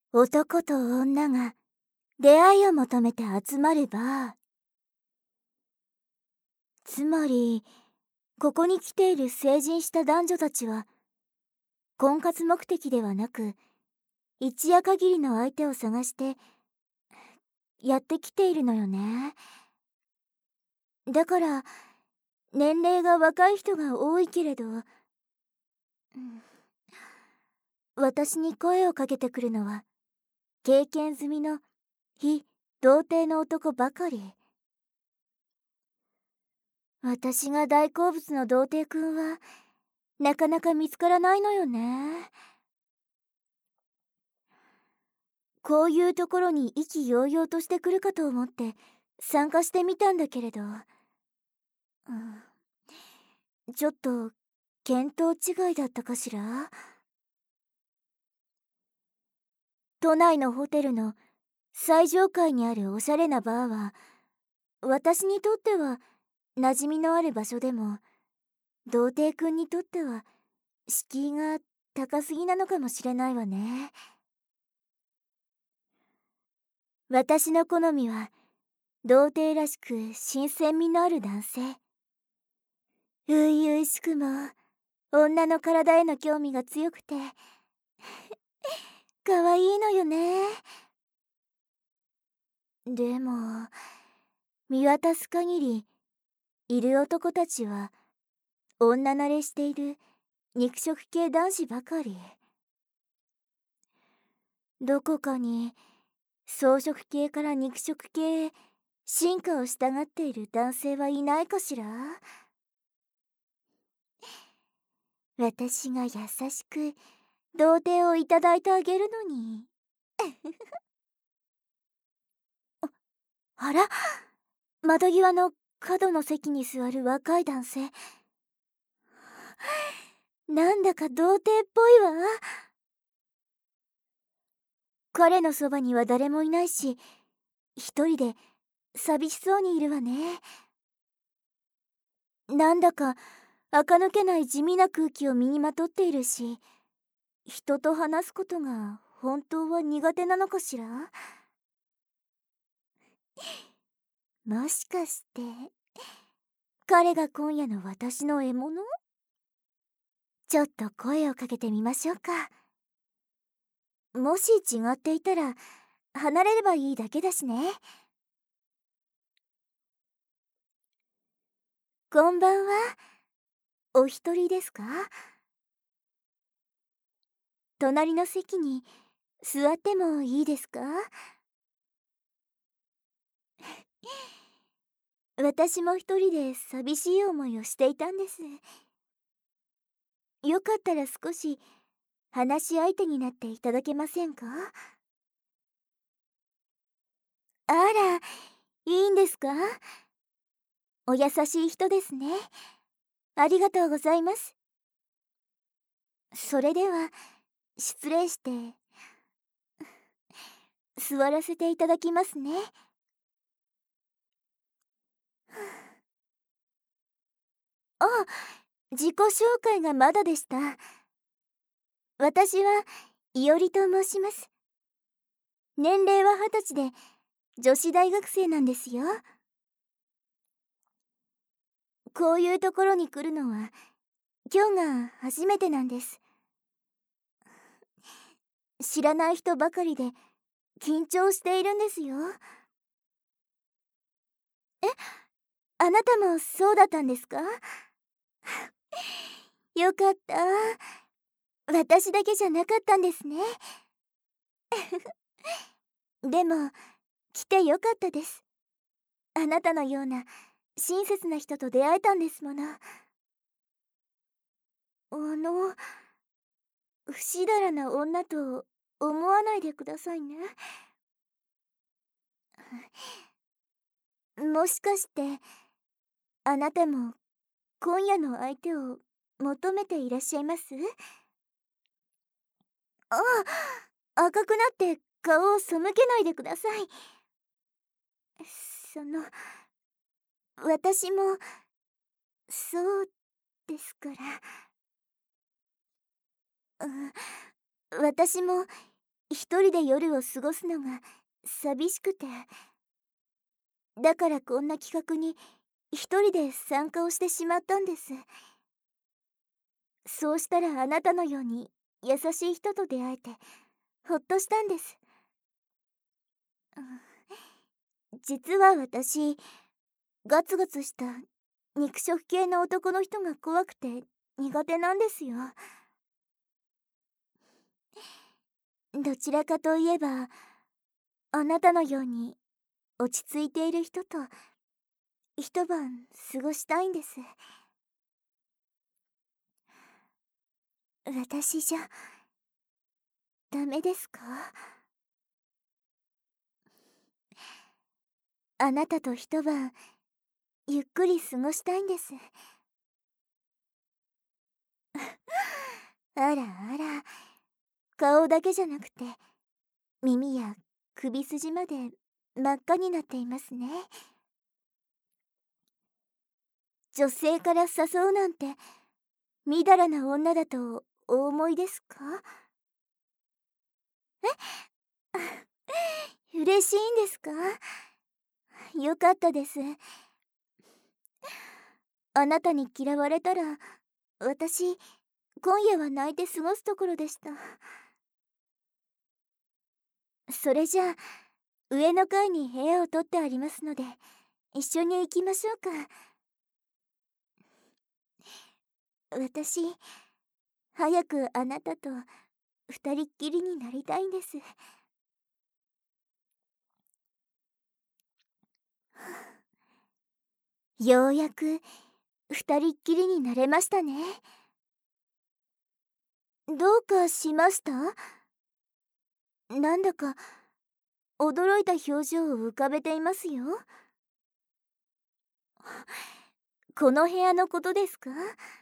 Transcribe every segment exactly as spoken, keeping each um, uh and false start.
男と女が出会いを求めて集まるバー。つまり、ここに来ている成人した男女たちは、婚活目的ではなく、一夜限りの相手を探して、やってきているのよね。だから、年齢が若い人が多いけれど、うん、私に声をかけてくるのは、経験済みの非童貞の男ばかり。私が大好物の童貞くんはなかなか見つからないのよね。こういうところに意気揚々としてくるかと思って参加してみたんだけれど、うん、ちょっと見当違いだったかしら。都内のホテルの最上階にあるおしゃれなバーは、私にとっては馴染みのある場所でも、童貞くんにとっては敷居が高すぎなのかもしれないわね。私の好みは童貞らしく新鮮味のある男性。初々しくも女の体への興味が強くて可愛いのよね。でも見渡す限りいる男たちは女慣れしている肉食系男子ばかり。どこかに草食系から肉食系へ進化を従っている男性はいないかしら。私が優しく童貞をいただいてあげるのに。あら、窓際の角の席に座る若い男性、なんだか童貞っぽいわ。彼のそばには誰もいないし、一人で寂しそうにいるわね。なんだか垢抜けない地味な空気を身にまとっているし、人と話すことが本当は苦手なのかしら。もしかして彼が今夜の私の獲物？ちょっと声をかけてみましょうか。もし違っていたら離れればいいだけだしね。こんばんは。お一人ですか？隣の席に座ってもいいですか？私も一人で寂しい思いをしていたんです。よかったら少し話し相手になっていただけませんか？あら、いいんですか？お優しい人ですね。ありがとうございます。それでは失礼して座らせていただきますね。あ、自己紹介がまだでした。私はいおりと申します。年齢は二十歳で女子大学生なんですよ。こういうところに来るのは今日が初めてなんです。知らない人ばかりで緊張しているんですよ。え、あなたもそうだったんですか？よかった。私だけじゃなかったんですね。でも来てよかったです。あなたのような親切な人と出会えたんですもの。あの、不死だらな女と思わないでくださいね。もしかしてあなたも今夜の相手を求めていらっしゃいます？あ、赤くなって顔を背けないでください。その、私もそうですから。うん、私も一人で夜を過ごすのが寂しくて、だからこんな企画に一人で参加をしてしまったんです。そうしたらあなたのように優しい人と出会えてほっとしたんです。うん、実は私、ガツガツした肉食系の男の人が怖くて苦手なんですよ。どちらかといえば、あなたのように落ち着いている人と一晩過ごしたいんです。私じゃダメですか？あなたと一晩ゆっくり過ごしたいんです。あらあら、顔だけじゃなくて耳や首筋まで真っ赤になっていますね。女性から誘うなんてみだらな女だとお思いですか？嬉しいんですか？よかったです。あなたに嫌われたら私今夜は泣いて過ごすところでした。それじゃあ上の階に部屋を取ってありますので一緒に行きましょうか。私早くあなたと二人っきりになりたいんです。ようやく二人っきりになれましたね。どうかしました？なんだか驚いた表情を浮かべていますよ。この部屋のことですか？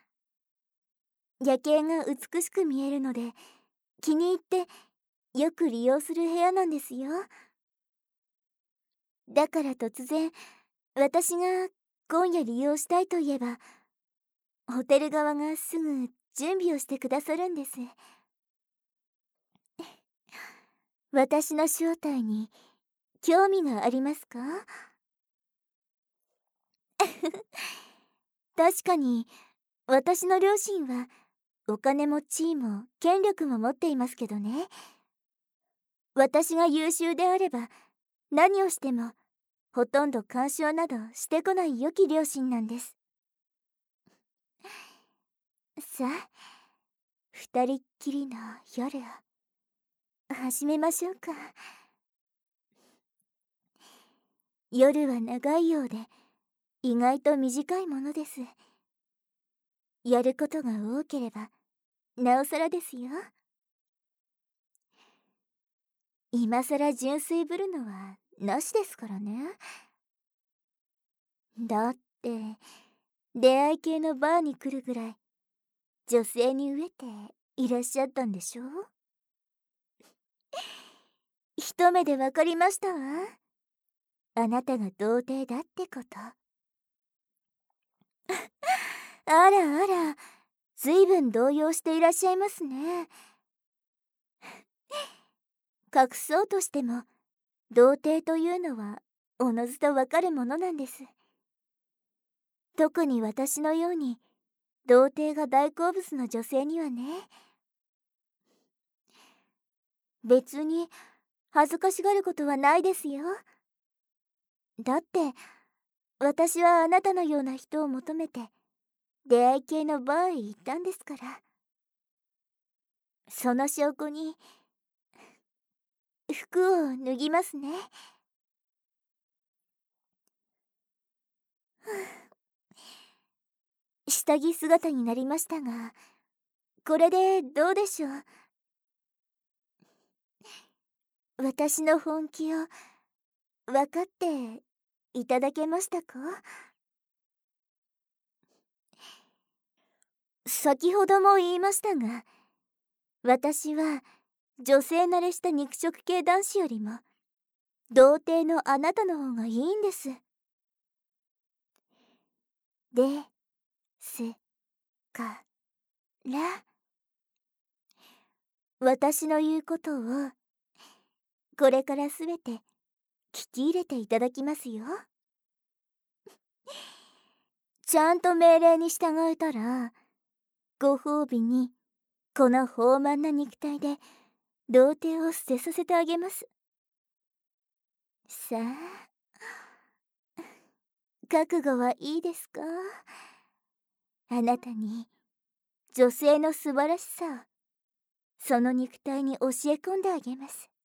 夜景が美しく見えるので気に入ってよく利用する部屋なんですよ。だから突然私が今夜利用したいと言えばホテル側がすぐ準備をしてくださるんです。私の正体に興味がありますか？確かに私の両親はお金も地位も権力も持っていますけどね。私が優秀であれば何をしてもほとんど干渉などしてこない良き両親なんです。さあ二人っきりの夜を始めましょうか。夜は長いようで意外と短いものです。やることが多ければなおさらですよ。今さら純粋ぶるのはなしですからね。だって出会い系のバーに来るぐらい女性に飢えていらっしゃったんでしょ？一目でわかりましたわ。あなたが童貞だってこと。あらあら、ずいぶん動揺していらっしゃいますね。隠そうとしても童貞というのはおのずとわかるものなんです。特に私のように童貞が大好物の女性にはね。別に恥ずかしがることはないですよ。だって私はあなたのような人を求めて出会い系のバーへ行ったんですから。その証拠に服を脱ぎますね。下着姿になりましたが、これでどうでしょう？私の本気を分かっていただけましたか？先ほども言いましたが、私は女性慣れした肉食系男子よりも童貞のあなたの方がいいんです。ですから私の言うことをこれからすべて聞き入れていただきますよ。ちゃんと命令に従えたら、ご褒美にこの豊満な肉体で童貞を捨てさせてあげます。さあ、覚悟はいいですか？あなたに女性の素晴らしさをその肉体に教え込んであげます。